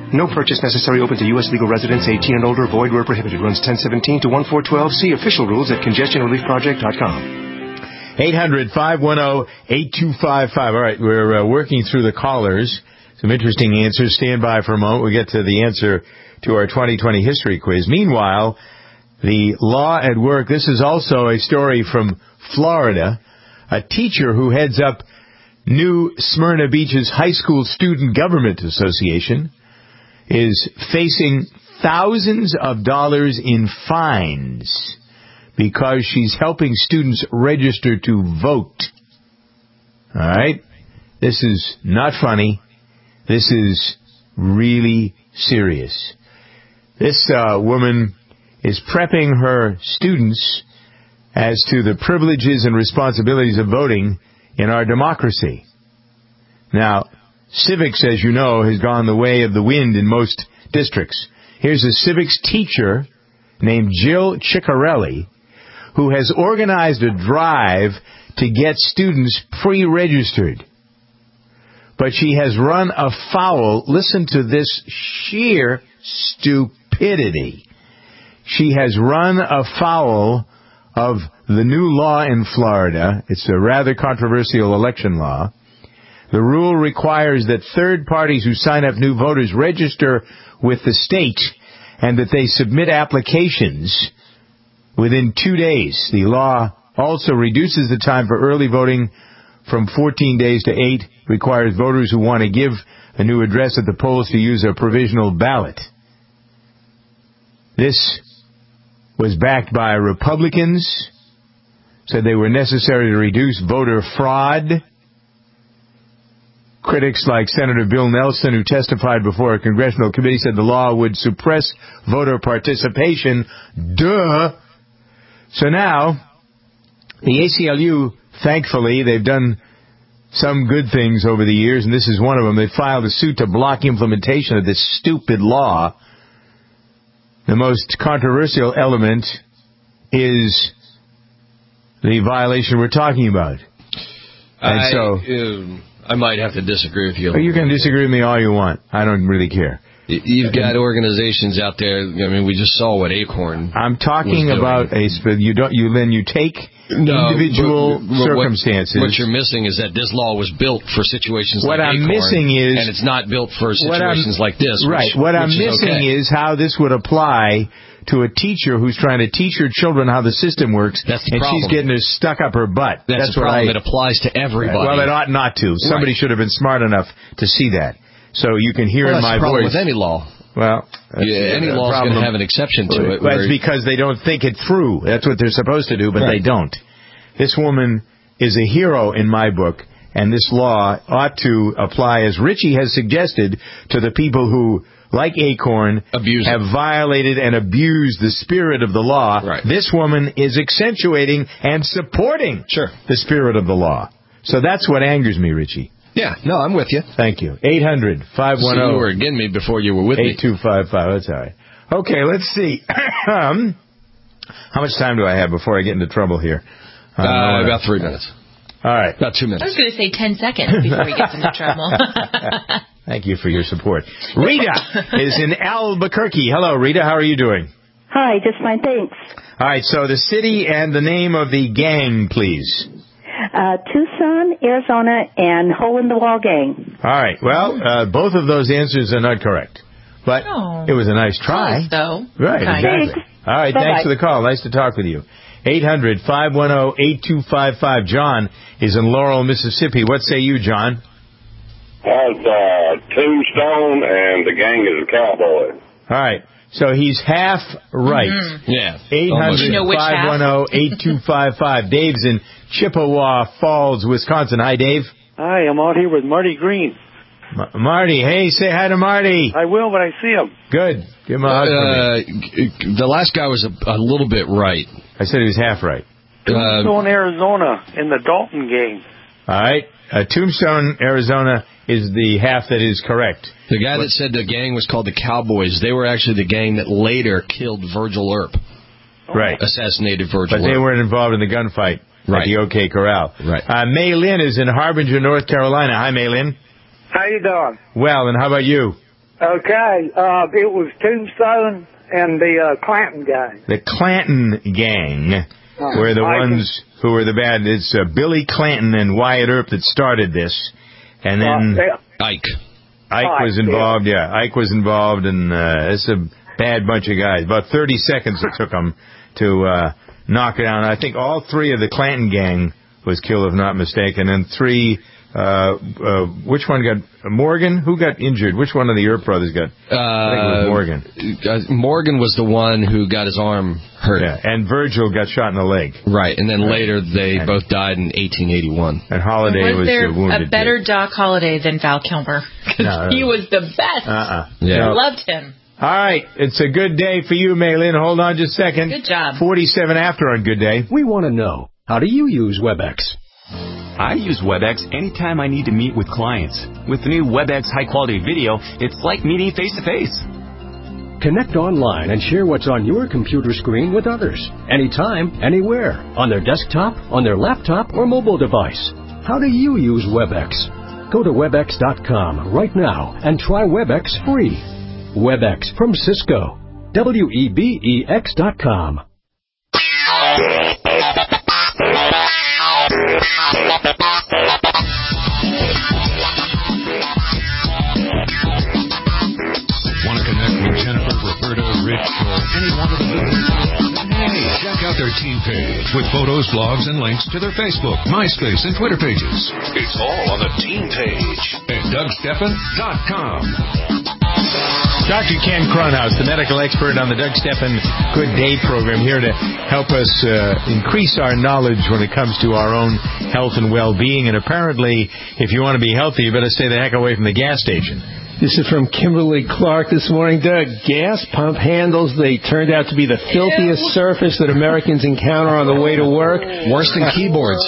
No purchase necessary. Open to U S legal residents eighteen and older. Void where prohibited. Runs ten seventeen to one four twelve. See official rules at congestion relief project dot com. eight hundred, five one zero, eight two five five. All right, we're uh, working through the callers. Some interesting answers. Stand by for a moment. We'll get to the answer to our twenty twenty history quiz. Meanwhile, the law at work. This is also a story from Florida. A teacher who heads up New Smyrna Beach's High School Student Government Association is facing thousands of dollars in fines because she's helping students register to vote. All right? This is not funny. This is really serious. This uh, woman is prepping her students as to the privileges and responsibilities of voting in our democracy. Now, civics, as you know, has gone the way of the wind in most districts. Here's a civics teacher named Jill Ciccarelli who has organized a drive to get students pre-registered. But she has run afoul, listen to this sheer stupidity. She has run afoul of the new law in Florida. It's a rather controversial election law. The rule requires that third parties who sign up new voters register with the state and that they submit applications within two days. The law also reduces the time for early voting from fourteen days to eight, requires voters who want to give a new address at the polls to use a provisional ballot. This was backed by Republicans, said they were necessary to reduce voter fraud. Critics like Senator Bill Nelson, who testified before a congressional committee, said the law would suppress voter participation. Duh! So now, the A C L U, thankfully, they've done some good things over the years, and this is one of them. They filed a suit to block implementation of this stupid law. The most controversial element is the violation we're talking about. And I, so, uh, I might have to disagree with you. You can disagree with me all you want. I don't really care. You've got organizations out there. I mean, we just saw what Acorn. I'm talking about a. You don't. You then you take no, individual but, but circumstances. What, what you're missing is that this law was built for situations what like I'm Acorn, missing is, and it's not built for situations like this. Right. Which, what I'm which missing is, okay. is how this would apply to a teacher who's trying to teach her children how the system works, That's the and problem. she's getting her stuck up her butt. That's, That's the what problem. I, it applies to everybody. Well, it ought not to. Somebody right. should have been smart enough to see that. So you can hear well, in my that's the problem voice. With any law. Well, yeah, any law is going to have an exception to it. Well, it's because they don't think it through. That's what they're supposed to do, but right. they don't. This woman is a hero in my book, and this law ought to apply, as Richie has suggested, to the people who, like Acorn, Abuse have it. violated and abused the spirit of the law. Right. This woman is accentuating and supporting sure. the spirit of the law. So that's what angers me, Richie. Yeah, no, I'm with you. Thank you. eight hundred, five one zero. So you were getting me before you were with me. eight two five five, that's all right. Okay, let's see. um, how much time do I have before I get into trouble here? Uh, uh, about three minutes. All right. About two minutes. I was going to say ten seconds before he gets into trouble. Thank you for your support. Rita is in Albuquerque. Hello, Rita. How are you doing? Hi, just fine, thanks. All right, so the city and the name of the gang, please. Uh, Tucson, Arizona, and Hole in the Wall Gang. All right. Well, uh, both of those answers are not correct. But oh, it was a nice try. Close, though. Right, okay. exactly. All right, Bye-bye. thanks for the call. Nice to talk with you. eight hundred, five one zero, eight two five five. John is in Laurel, Mississippi. What say you, John? That's uh, Tombstone, and the gang is a cowboy. All right. So he's half right. Mm-hmm. Yeah. eight hundred, five one zero, eight two five five. Dave's in Chippewa Falls, Wisconsin. Hi, Dave. Hi, I'm out here with Marty Green. M- Marty, hey, say hi to Marty. I will when I see him. Good. Give him a hug uh, for me. The last guy was a, a little bit right. I said he was half right. Tombstone, uh, Arizona, in the Dalton gang. All right. Uh, Tombstone, Arizona is the half that is correct. The guy that said the gang was called the Cowboys, they were actually the gang that later killed Virgil Earp. Right. Assassinated Virgil But Earp. they weren't involved in the gunfight right. at the OK Corral. Right. Uh, May Lynn is in Harbinger, North Carolina. Hi, May Lynn. How you doing? Well, and how about you? Okay, uh, it was Tombstone and the uh, Clanton gang. The Clanton gang Uh, were the Ike ones who were the bad. It's uh, Billy Clanton and Wyatt Earp that started this, and then Uh, yeah. Ike. Ike Ike, was involved. Yeah. Ike was involved, and uh, it's a bad bunch of guys. About thirty seconds it took them to uh, knock it down. I think all three of the Clanton gang was killed, if not mistaken, and three. Uh, uh, which one got Morgan? Who got injured? Which one of the Earp brothers got? Uh, I think it was Morgan. Uh, Morgan was the one who got his arm hurt. Yeah, and Virgil got shot in the leg. Right, and then Right. later they And- both died in eighteen eighty-one. And Holiday was, was there uh, wounded. a better Doc Holliday than Val Kilmer? Because No, he was the best. Uh-uh. Yeah. I loved him. All right, it's a good day for you, Maylin. Hold on just a second. Good job. forty-seven after on Good Day. We want to know, how do you use WebEx? I use WebEx anytime I need to meet with clients. With the new WebEx high-quality video, it's like meeting face-to-face. Connect online and share what's on your computer screen with others. Anytime, anywhere. On their desktop, on their laptop, or mobile device. How do you use WebEx? Go to webex dot com right now and try WebEx free. WebEx from Cisco. W E B E X dot com. Want to connect with Jennifer, Roberta, Rich, or any one of the businesses? Hey, check out their team page with photos, blogs, and links to their Facebook, MySpace, and Twitter pages. It's all on the team page at Doug Steffen dot com. Doctor Ken Cronhaus, the medical expert on the Doug Steffen Good Day program, here to help us uh, increase our knowledge when it comes to our own health and well-being. And apparently, if you want to be healthy, you better stay the heck away from the gas station. This is from Kimberly Clark this morning. Doug, gas pump handles, they turned out to be the filthiest Ew. surface that Americans encounter on the way to work. Worse than keyboards.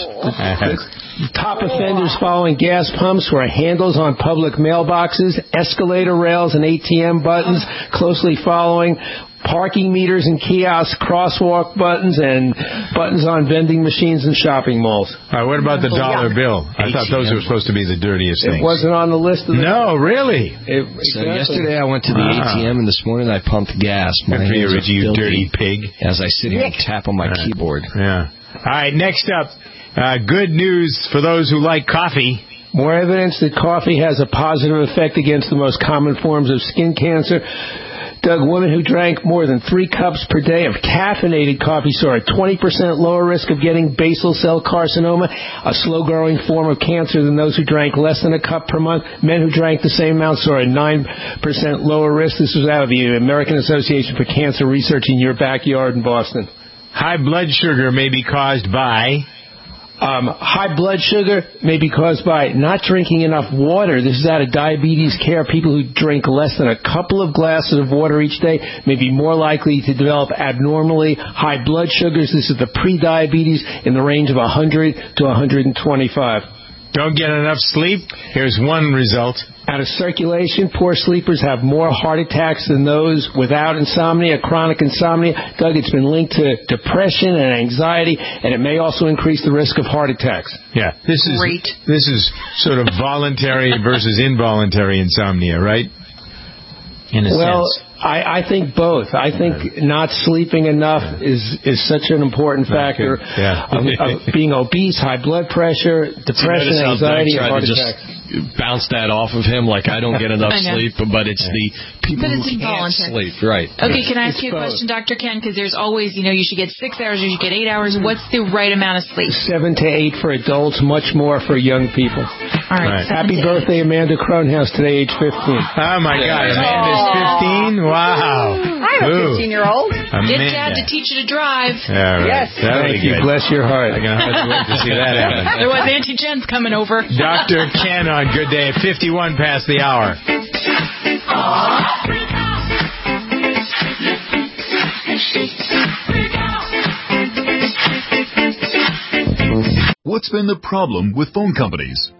Top offenders following gas pumps were handles on public mailboxes, escalator rails, and A T M buttons. Closely following, parking meters and kiosks, crosswalk buttons, and buttons on vending machines and shopping malls. All right, what about the dollar bill? I thought those were supposed to be the dirtiest things. It wasn't on the list of the... No, really? It, So exactly. yesterday I went to the Ah. A T M, and this morning I pumped gas. My Good for you, hands are Richie, you filthy dirty pig. As I sit here and tap on my Right. keyboard. Yeah. All right, next up, uh, good news for those who like coffee. More evidence that coffee has a positive effect against the most common forms of skin cancer. Doug, women who drank more than three cups per day of caffeinated coffee saw a twenty percent lower risk of getting basal cell carcinoma, a slow-growing form of cancer than those who drank less than a cup per month. Men who drank the same amount saw a nine percent lower risk. This was out of the American Association for Cancer Research in your backyard in Boston. High blood sugar may be caused by... Um, high blood sugar may be caused by not drinking enough water. This is out of Diabetes Care. People who drink less than a couple of glasses of water each day may be more likely to develop abnormally high blood sugars. This is the pre-diabetes in the range of one hundred to one hundred twenty-five. Don't get enough sleep? Here's one result. Out of circulation, poor sleepers have more heart attacks than those without insomnia, chronic insomnia. Doug, it's been linked to depression and anxiety, and it may also increase the risk of heart attacks. Yeah, this is Great. this is sort of voluntary versus involuntary insomnia, right? In a well, sense. I, I think both. I think not sleeping enough is is such an important factor Yeah. of, of being obese, high blood pressure, depression, Notice how Doug anxiety, and tried heart to just attacks. bounce that off of him like I don't get enough I know. sleep, but it's the people But who it's can't involuntary. sleep. Right. Okay, can I ask It's you a both. question, Doctor Ken? Because there's always, you know, you should get six hours, you should get eight hours. What's the right amount of sleep? Seven to eight for adults, much more for young people. All right. Right. seven Happy to eight. birthday, Amanda Cronhaus, today, age fifteen. Oh, my God. Amanda's fifteen? Wow. I'm a fifteen-year-old. Get Amanda. Dad to teach you to drive. All right. Yes. That'll Thank be you. good. Bless your heart. I'm going to have to wait to see that happen. Otherwise, Auntie Jen's coming over. Doctor Ken on Good Day at fifty-one past the hour. What's been the problem with phone companies?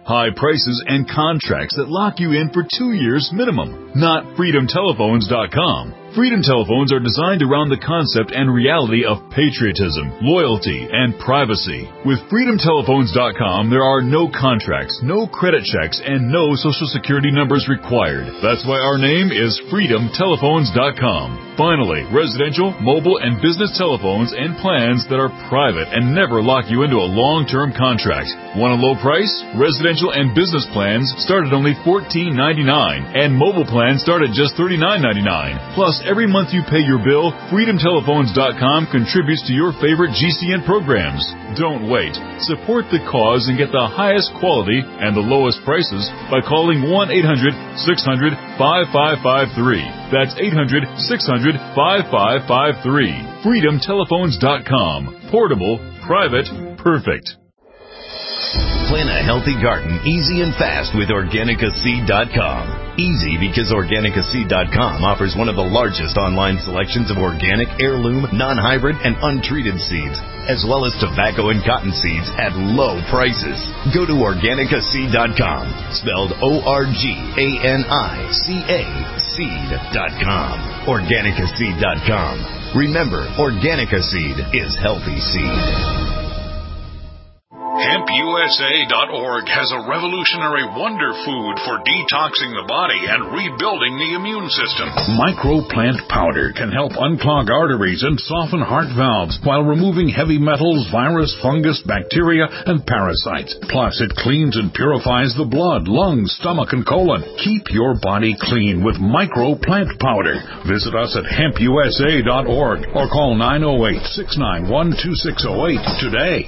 High prices and contracts that lock you in for two years minimum. Not freedom telephones dot com. Freedom Telephones are designed around the concept and reality of patriotism, loyalty, and privacy. With freedom telephones dot com, there are no contracts, no credit checks, and no social security numbers required. That's why our name is freedom telephones dot com. Finally, residential, mobile, and business telephones and plans that are private and never lock you into a long-term contract. Want a low price? Residential and business plans start at only fourteen ninety-nine, and mobile plans start at just thirty-nine ninety-nine. Plus, every month you pay your bill, freedom telephones dot com contributes to your favorite G C N programs. Don't wait. Support the cause and get the highest quality and the lowest prices by calling one eight hundred six hundred five five five three. That's eight hundred six hundred five five five three. freedom telephones dot com. Portable, private, perfect. Plan a healthy garden easy and fast with organica seed dot com. Easy because organica seed dot com offers one of the largest online selections of organic, heirloom, non-hybrid, and untreated seeds, as well as tobacco and cotton seeds at low prices. Go to organica seed dot com, spelled O R G A N I C A, seed dot com. organica seed dot com. Remember, Organica Seed is healthy seed. hemp U S A dot org has a revolutionary wonder food for detoxing the body and rebuilding the immune system. Microplant powder can help unclog arteries and soften heart valves while removing heavy metals, virus, fungus, bacteria, and parasites. Plus, it cleans and purifies the blood, lungs, stomach, and colon. Keep your body clean with Microplant powder. Visit us at hemp U S A dot org or call nine oh eight, six nine one, two six oh eight today.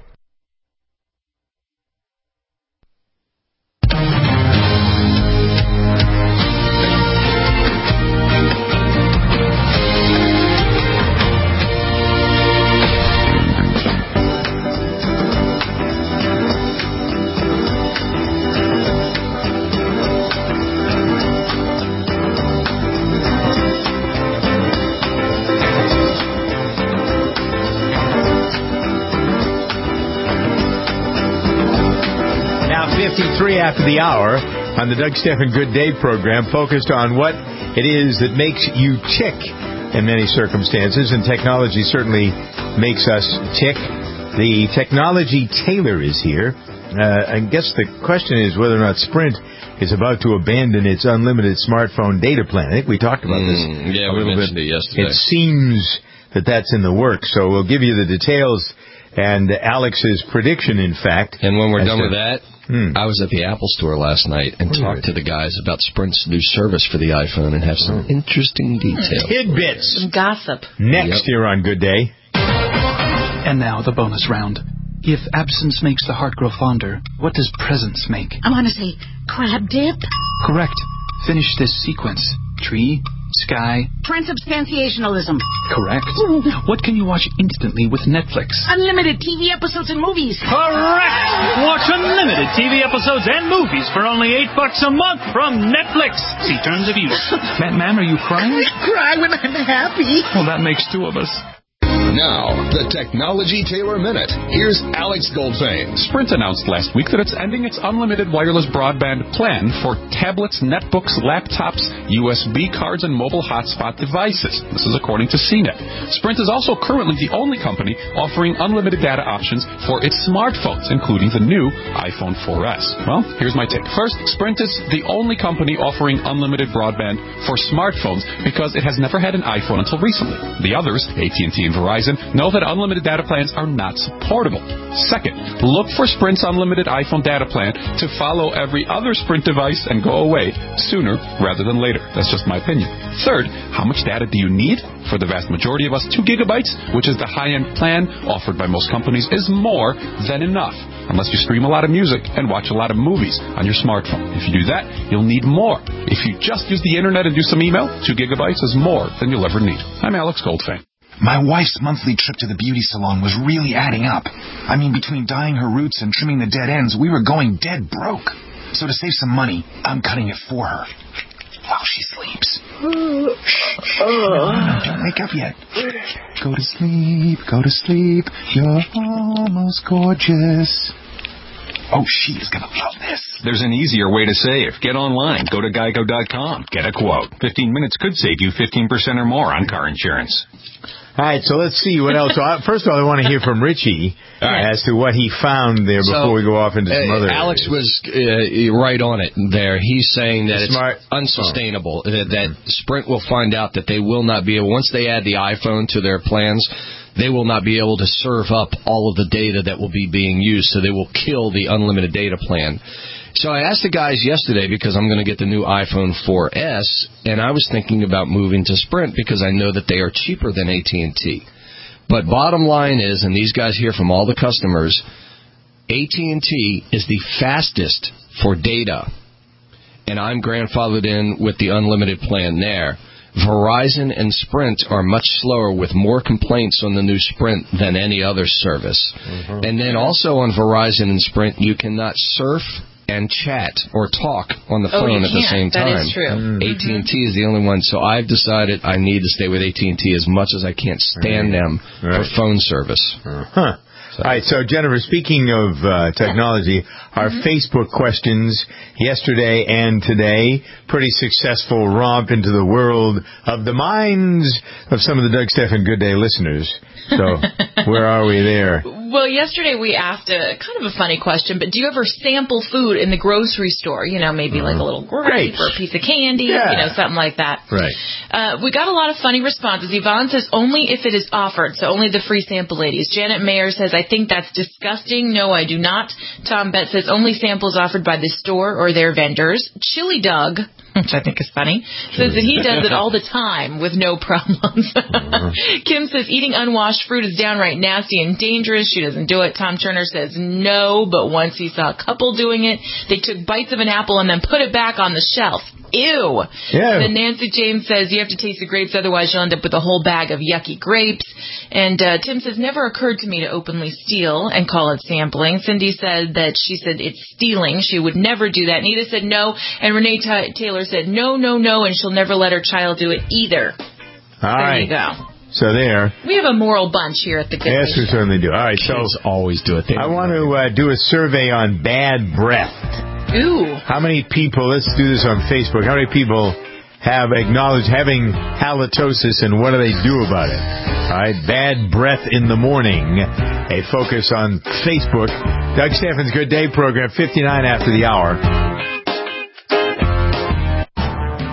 fifty-three after the hour on the Doug Stephan Good Day program, focused on what it is that makes you tick in many circumstances, and technology certainly makes us tick. The technology tailor is here. Uh, I guess the question is whether or not Sprint is about to abandon its unlimited smartphone data plan. I think we talked about this mm, yeah, a we little bit. It, yesterday. It seems that that's in the works, so we'll give you the details and Alex's prediction, in fact. And when we're done to, with that, hmm. I was at the Apple store last night and Weird. talked to the guys about Sprint's new service for the iPhone and have some interesting details. Tidbits. Some gossip. Next yep. here on Good Day. And now the bonus round. If absence makes the heart grow fonder, what does presence make? I want to say crab dip. Correct. Finish this sequence. Tree, sky. Transubstantiationalism. Correct. What can you watch instantly with Netflix? Unlimited T V episodes and movies. Correct. Watch unlimited T V episodes and movies for only eight bucks a month from Netflix. See terms of use. Ma'am, ma'am, are you crying? I cry when I'm happy. Well, that makes two of us. Now, the Technology Tailor Minute. Here's Alex Goldfein. Sprint announced last week that it's ending its unlimited wireless broadband plan for tablets, netbooks, laptops, U S B cards, and mobile hotspot devices. This is according to C net. Sprint is also currently the only company offering unlimited data options for its smartphones, including the new iPhone four S. Well, here's my take. First, Sprint is the only company offering unlimited broadband for smartphones because it has never had an iPhone until recently. The others, A T and T and Verizon, know that unlimited data plans are not supportable. Second, look for Sprint's unlimited iPhone data plan to follow every other Sprint device and go away sooner rather than later. That's just my opinion. Third, how much data do you need? For the vast majority of us, two gigabytes, which is the high-end plan offered by most companies, is more than enough, unless you stream a lot of music and watch a lot of movies on your smartphone. If you do that, you'll need more. If you just use the internet and do some email, two gigabytes is more than you'll ever need. I'm Alex Goldfein. My wife's monthly trip to the beauty salon was really adding up. I mean, between dyeing her roots and trimming the dead ends, we were going dead broke. So to save some money, I'm cutting it for her while she sleeps. Shh, no, no, no, don't wake up yet. Go to sleep, go to sleep. You're almost gorgeous. Oh, she is going to love this. There's an easier way to save. Get online. Go to geico dot com. Get a quote. fifteen minutes could save you fifteen percent or more on car insurance. All right, so let's see what else. So, uh, first of all, I want to hear from Richie right. as to what he found there before so, we go off into some uh, other Alex areas. was uh, right on it there. He's saying that Smart. it's unsustainable, oh. that, that Sprint will find out that they will not be able, once they add the iPhone to their plans, they will not be able to serve up all of the data that will be being used, so they will kill the unlimited data plan. So I asked the guys yesterday because I'm going to get the new iPhone four S, and I was thinking about moving to Sprint because I know that they are cheaper than A T and T. But bottom line is, and these guys hear from all the customers, A T and T is the fastest for data, and I'm grandfathered in with the unlimited plan there. Verizon and Sprint are much slower with more complaints on the new Sprint than any other service. Mm-hmm. And then also on Verizon and Sprint, you cannot surf and chat or talk on the phone oh, at the same time. That is true. Mm-hmm. A T and T is the only one. So I've decided I need to stay with A T and T as much as I can't stand right. them right. for phone service. Uh-huh. So. All right, so Jennifer, speaking of uh, technology, our mm-hmm. Facebook questions yesterday and today, pretty successful romp into the world of the minds of some of the Doug Stephan Good Day listeners. So where are we there? Well, yesterday we asked a kind of a funny question, but do you ever sample food in the grocery store? You know, maybe uh-huh. like a little grape or a piece of candy, yeah. you know, something like that. Right. Uh, we got a lot of funny responses. Yvonne says only if it is offered, so only the free sample ladies. Janet Mayer says, I think that's disgusting. No, I do not. Tom Bett says only samples offered by the store or their vendors. Chili Doug, which I think is funny, says that he does it all the time with no problems. uh-huh. Kim says eating unwashed fruit is downright nasty and dangerous. She doesn't do it. Tom Turner says no, but once he saw a couple doing it, they took bites of an apple and then put it back on the shelf. Ew. Yeah. Then Nancy James says you have to taste the grapes, otherwise you'll end up with a whole bag of yucky grapes. And uh, Tim says never occurred to me to openly steal and call it sampling. Cindy said that she said it's stealing. She would never do that. Nita said no, and Renee T- Taylor said no, no, no, and she'll never let her child do it either. All there right. you go. So there. We have a moral bunch here at the Good Yes, we certainly do. All right, so kids always do it. They I want to uh, do a survey on bad breath. Ooh. How many people, let's do this on Facebook, how many people have acknowledged having halitosis and what do they do about it? All right, bad breath in the morning, a focus on Facebook. Doug Stephan's Good Day program, fifty-nine after the hour.